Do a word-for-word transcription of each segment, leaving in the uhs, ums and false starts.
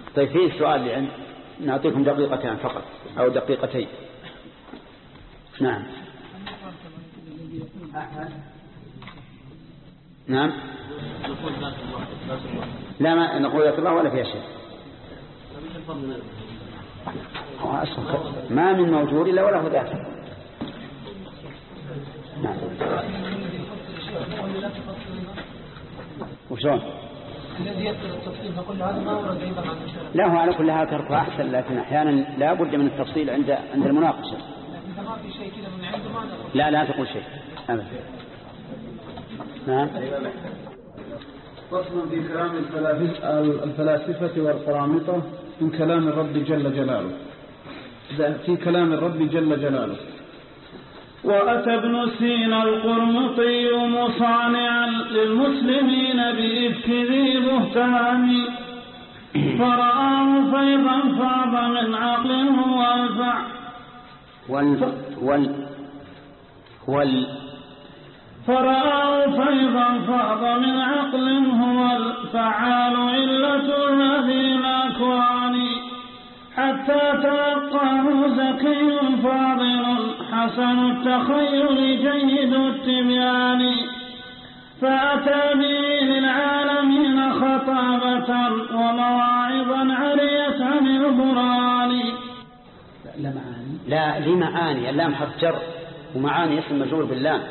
طيب فيه سؤال لعن نعطيكم دقيقتين فقط أو دقيقتين. نعم نعم لا ما نقول ذات الله ولا فيها شيء. ما من موجود إلا وله ذات. نعم وشون الذي يذكر التفصيل فكل هذا ما ورد أيضا عن الشرع. لا هو على كل هذا تركه أحسن، لكن أحيانا لا بد من التفصيل عند عند المناقشة. لكن ما في شيء كذا من عنده ما نقول. لا لا تقول شيء أبدا. نعم. فصل في كلام الفلاسفة والقرامطة من كلام الرب جل جلاله. في كلام الرب جل جلاله. وأتى ابن سينا القرمطي مصانعا للمسلمين بإفك ذي بهتان فرآه فيضا فاض من عقل هو الفع وال وال وال فرآه فيضا فاض من عقل هو الفعال علة هذه الأكوان حتى تلقاه زكي فاضل حسن التخيل جيد التبيان فأتى به للعالمين خطابة ومواعظا عريت عن البران. لا معاني لا لمعاني اللام حرف جر ومعاني اسم مجرور باللام.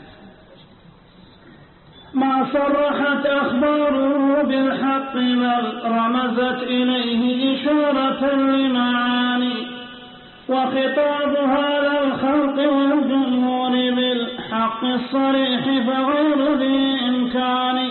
ما صرحت أخباره بالحق بل رمزت إليه إشارة لمعاني وخطاب هذا الخلق والجمهور بالحق الصريح فغير ذي إمكان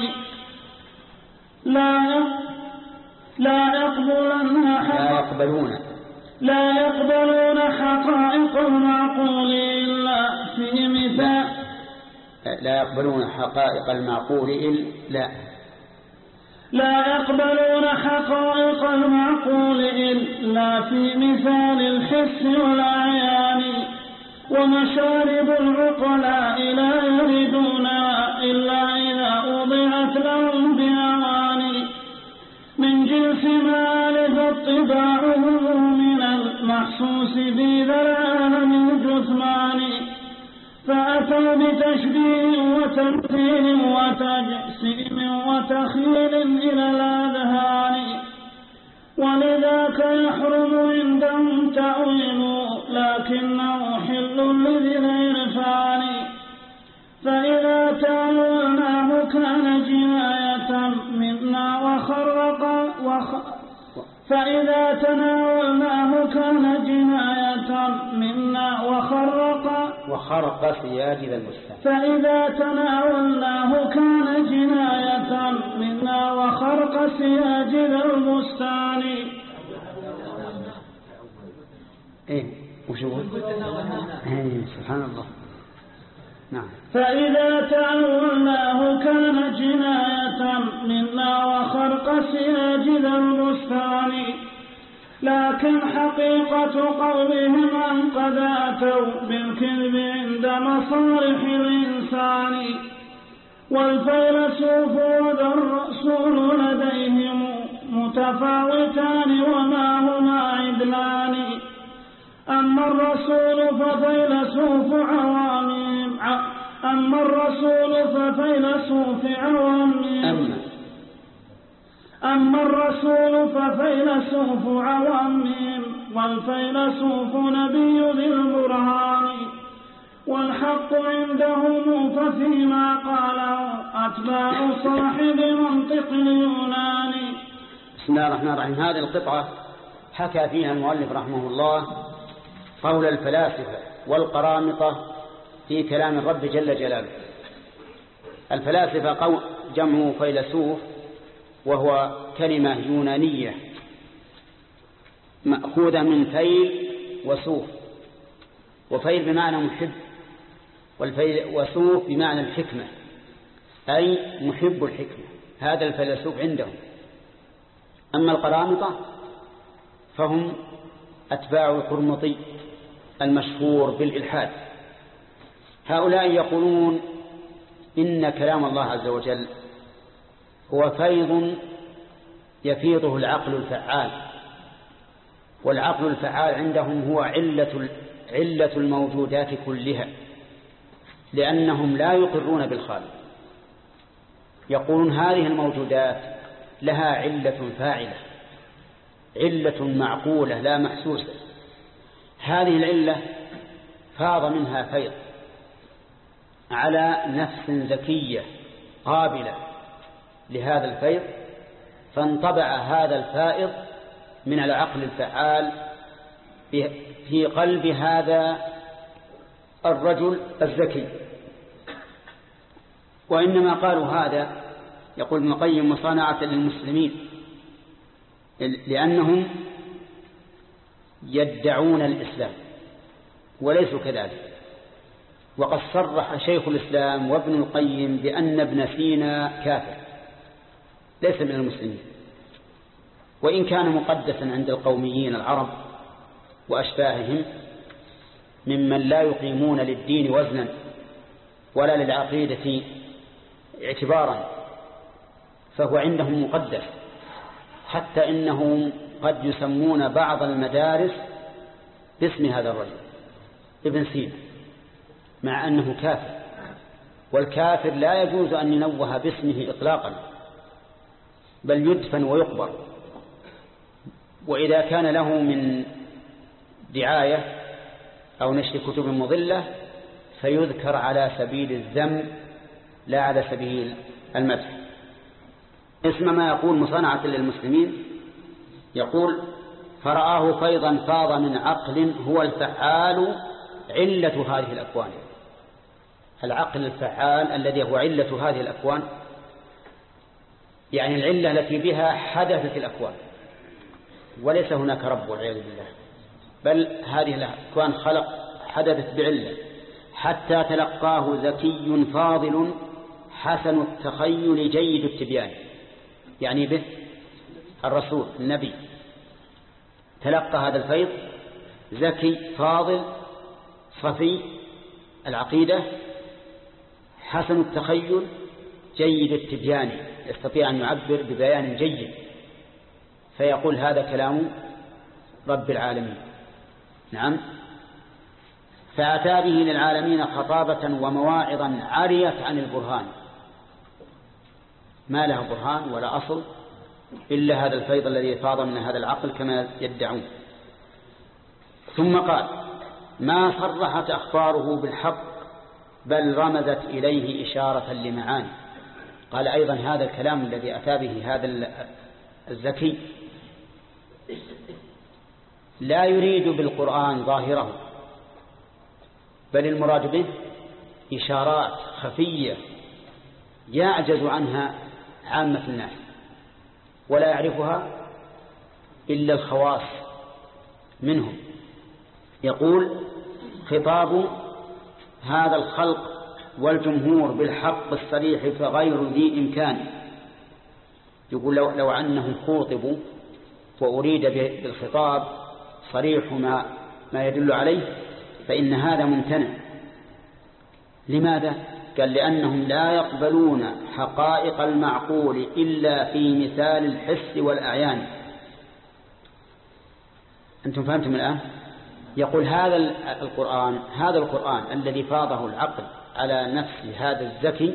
لا لا يقبلن لا يقبلون لا يقبلون حقائق المعقول إلا في مثال لا يقبلون حقائق المعقول إلا لا يقبلون حقائق المعقول إلا في مثال الحس والأعيان ومشارب العقلاء لا يردونها إلا إذا وضعت لهم بأواني من جنس ما ألفت طباعه من المحسوس في ذا العالم الجثمان فأتوا بتشبيه وتمثيل وتجسيم وتخيل إلى الأذهان ولذاك يحرم عندهم تأويل لكنه حل لذي العرفان فإذا تأولناه كان جناية منا وخرق وخ فإذا تناولناه كان جناية منا وخرق وخرق سياجد البستان فإذا تناولناه كان جناية منا وخرق سياجد البستان. إيه وش هو؟ إيه سبحان الله. نعم. فإذا تأولناه كان جناية منا وخرق سياجد البستان لكن حقيقة قولهم أن قد أتوا بالكذب عند مصالح الإنسان والفيلسوف والرسول لديهم متفاوتان وما هما عدلان أما الرسول ففيلسوف عوامهم أما الرسول ففيلسوف عوامهم أما الرسول ففيلسوف عوامهم والفيلسوف نبي ذي البرهان والحق عندهم ففيما قاله أتباع صاحب منطق اليوناني. بسم الله الرحمن الرحيم. هذه القطعة حكى فيها المؤلف رحمه الله قول الفلاسفة والقرامطة في كلام الرب جل جلاله. الفلاسفة جمع فيلسوف وهو كلمة يونانية مأخوذة من فيل وسوف، وفيل بمعنى محب والفيل وسوف بمعنى الحكمة أي محب الحكمة. هذا الفيلسوف عندهم. أما القرامطة فهم أتباع القرمطي المشهور بالإلحاد. هؤلاء يقولون إن كلام الله عز وجل هو فيض يفيضه العقل الفعال، والعقل الفعال عندهم هو علة علة الموجودات كلها، لأنهم لا يقرون بالخالق، يقولون هذه الموجودات لها علة فاعلة، علة معقولة لا محسوسة. هذه العلة فاض منها فيض على نفس ذكية قابلة لهذا الفيض، فانطبع هذا الفائض من العقل الفعال في قلب هذا الرجل الذكي. وإنما قالوا هذا، يقول ابن القيم، مصانعة للمسلمين، لأنهم يدعون الإسلام وليسوا كذلك. وقد صرح شيخ الإسلام وابن القيم بأن ابن سينا كافر ليس من المسلمين، وإن كان مقدسا عند القوميين العرب وأشباههم ممن لا يقيمون للدين وزنا ولا للعقيدة اعتبارا، فهو عندهم مقدس، حتى إنهم قد يسمون بعض المدارس باسم هذا الرجل ابن سينا، مع أنه كافر، والكافر لا يجوز أن ينوه باسمه إطلاقا، بل يدفن ويقبر. وإذا كان له من دعاية أو نشر كتب مضلة فيذكر على سبيل الذم لا على سبيل المدح. اسم ما يقول مصانعة للمسلمين، يقول فرآه فيضا فاض من عقل هو الفعال علة هذه الأكوان. العقل الفعال الذي هو علة هذه الأكوان، يعني العلة التي بها حدثت الأكوان، وليس هناك رب والعياذ بالله، بل هذه الأكوان خلق حدثت بعلة، حتى تلقاه ذكي فاضل حسن التخيل جيد التبيان، يعني به الرسول النبي تلقى هذا الفيض ذكي فاضل صفي العقيدة حسن التخيل جيد التبيان، يستطيع أن يعبر ببيان جيد، فيقول هذا كلام رب العالمين. نعم. فأتى به للعالمين خطابة ومواعظا عريت عن البرهان، ما له برهان ولا أصل إلا هذا الفيض الذي فاض من هذا العقل كما يدعون. ثم قال ما صرحت أخباره بالحق بل رمزت إليه إشارة لمعاني. قال أيضا هذا الكلام الذي أتى به هذا الذكي لا يريد بالقرآن ظاهره، بل المراد به إشارات خفية يعجز عنها عامة الناس ولا يعرفها إلا الخواص منهم. يقول خطاب هذا الخلق والجمهور بالحق الصريح فغير ذي إمكان. يقول لو, لو أنهم خوطبوا وأريد بالخطاب صريح ما, ما يدل عليه فإن هذا ممتنع. لماذا؟ قال لأنهم لا يقبلون حقائق المعقول إلا في مثال الحس والأعيان. أنتم فهمتم الآن؟ يقول هذا القرآن هذا القرآن الذي فاضه العقل على نفس هذا الذكي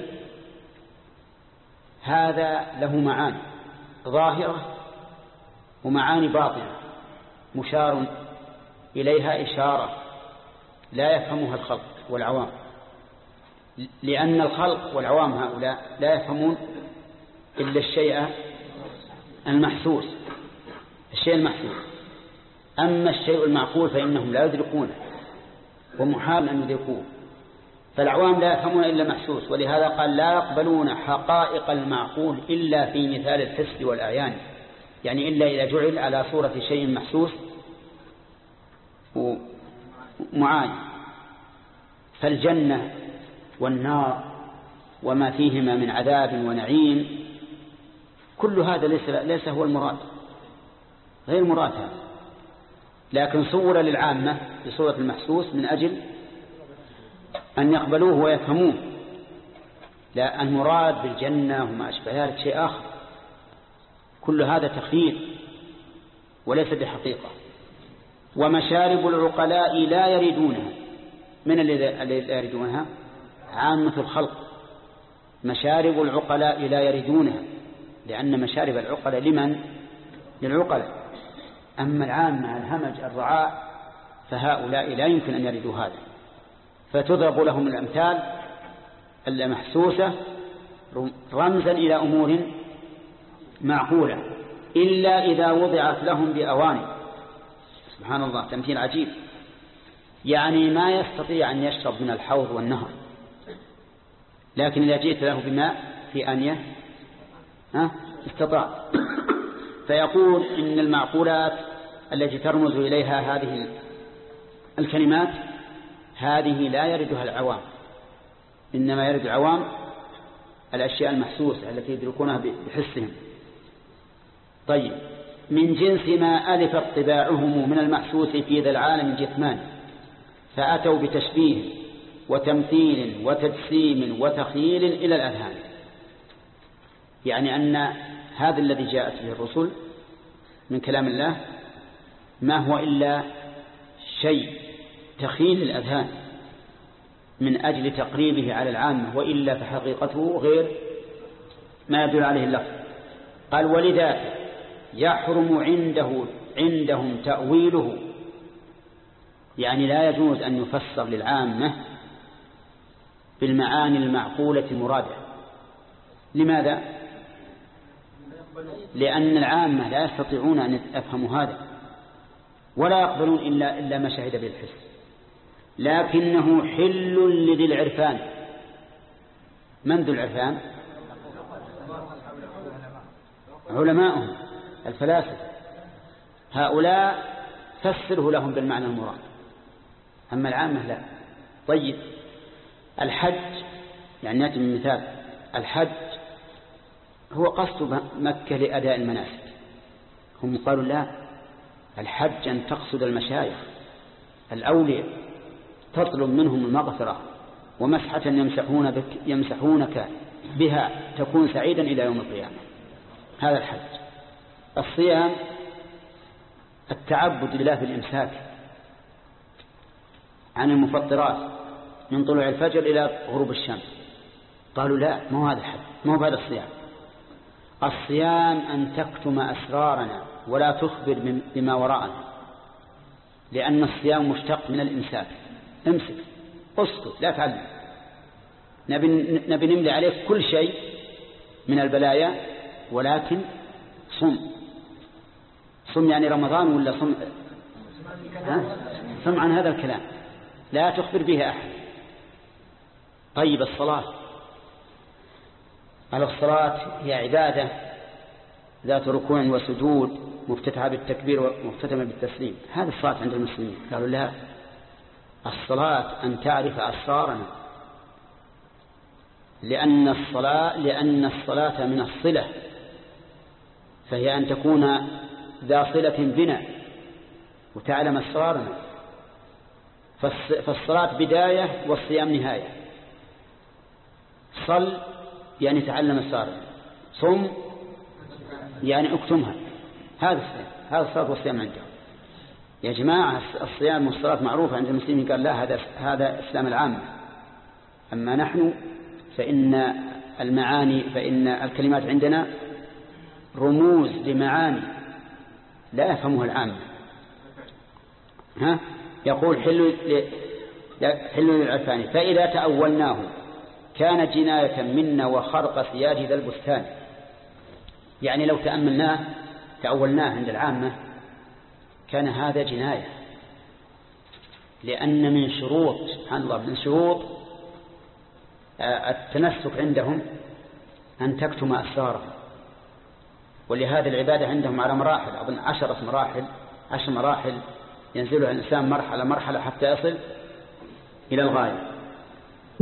هذا له معاني ظاهرة ومعاني باطنة مشار إليها إشارة لا يفهمها الخلق والعوام، لأن الخلق والعوام هؤلاء لا يفهمون إلا الشيء المحسوس الشيء المحسوس أما الشيء المعقول فإنهم لا يدركونه ومحال أن يدركوه. فالعوام لا يفهمون إلا محسوس، ولهذا قال لا يقبلون حقائق المعقول إلا في مثال الحس والأعيان، يعني إلا إذا جعل على صورة شيء محسوس ومعاين. فالجنة والنار وما فيهما من عذاب ونعيم كل هذا ليس, ليس هو المراد، غير مراد هذا، لكن صور للعامة بصورة المحسوس من أجل أن يقبلوه ويفهموه. لا، المراد بالجنة وما أشبه ذلك شيء آخر، كل هذا تخيل وليس بحقيقة. ومشارب العقلاء لا يريدونها. من الذي لا يريدونها؟ عامة الخلق. مشارب العقلاء لا يريدونها، لأن مشارب العقلاء لمن؟ للعقلاء. أما العامة الهمج الرعاء فهؤلاء لا يمكن أن يريدوا هذا، فتضرب لهم الأمثال المحسوسة رمزا إلى أمور معقولة، إلا إذا وضعت لهم بأواني. سبحان الله، تمثيل عجيب. يعني ما يستطيع أن يشرب من الحوض والنهر، لكن إذا جئت له بماء في آنية ها استطاع. فيقول إن المعقولات التي ترمز إليها هذه الكلمات هذه لا يردها العوام، إنما يرد العوام الأشياء المحسوسة التي يدركونها بحسهم. طيب، من جنس ما ألفت طباعهم من المحسوس في ذا العالم الجثمان، فأتوا بتشبيه وتمثيل وتجسيم وتخيل إلى الأذهان. يعني أن هذا الذي جاءت به الرسل من كلام الله ما هو إلا شيء تخيل الأذهان من أجل تقريبه على العامة، وإلا فحقيقته غير ما يدل عليه اللفظ. قال: ولذا يحرم عنده عندهم تأويله، يعني لا يجوز أن يفسر للعامة بالمعاني المعقولة مرادة. لماذا؟ لأن العامة لا يستطيعون أن يفهموا هذا، ولا يقبلون إلا, إلا ما شهد بالحس. لكنه حل لذي العرفان. من ذو العرفان؟ علماؤهم الفلاسفة. هؤلاء فسره لهم بالمعنى المراد، أما العامة لا. طيب، الحج، يعني نأتي من مثال. الحج هو قصد مكة لأداء المناسك. هم قالوا لا، الحج أن تقصد المشايخ الأولياء، تطلب منهم المغفرة ومسحة يمسحون بك يمسحونك بها تكون سعيدا إلى يوم القيامة. هذا الحج. الصيام التعبد لله بالإمساك عن المفطرات من طلوع الفجر إلى غروب الشمس. قالوا لا، ما هو هذا الحج، ما هو هذا الصيام. الصيام أن تكتم أسرارنا ولا تخبر بما وراءنا، لأن الصيام مشتق من الإمساك. امسك، اسكت، لا تعلم. نبي, نبي نملي عليك كل شيء من البلايا، ولكن صم. صم يعني رمضان ولا صم؟ ها؟ صم عن هذا الكلام، لا تخبر به أحد. طيب، الصلاة. على الصلاة هي عبادة ذات ركوع وسجود مفتتحة بالتكبير ومختتمة بالتسليم. هذا الصلاة عند المسلمين. قالوا لا، الصلاة أن تعرف أسرارنا، لأن الصلاة لأن الصلاة من الصلة، فهي أن تكون ذا صلة بنا وتعلم أسرارنا. فالصلاة بداية والصيام نهاية. صل يعني تعلم أسرارنا، صم يعني اكتمها. هذا الصيام، هذا الصلاة والصيام عندهم. يا جماعة، الصيام والصلاة معروفة عند المسلمين. قال لا، هذا هذا إسلام العامة. أما نحن فإن المعاني فإن الكلمات عندنا رموز لمعاني لا يفهمها العامة. ها؟ يقول حل حل للعرفان، فإذا تأولناه كان جناية منا وخرق سياج ذا البستان. يعني لو تأملناه تأولناه عند العامة كان هذا جناية، لأن من شروط سبحان الله من شروط التنسك عندهم أن تكتم أسرارهم. ولهذا العبادة عندهم على مراحل، أظن عشرة مراحل عشر مراحل ينزلها الإنسان مرحلة مرحلة حتى يصل إلى الغاية.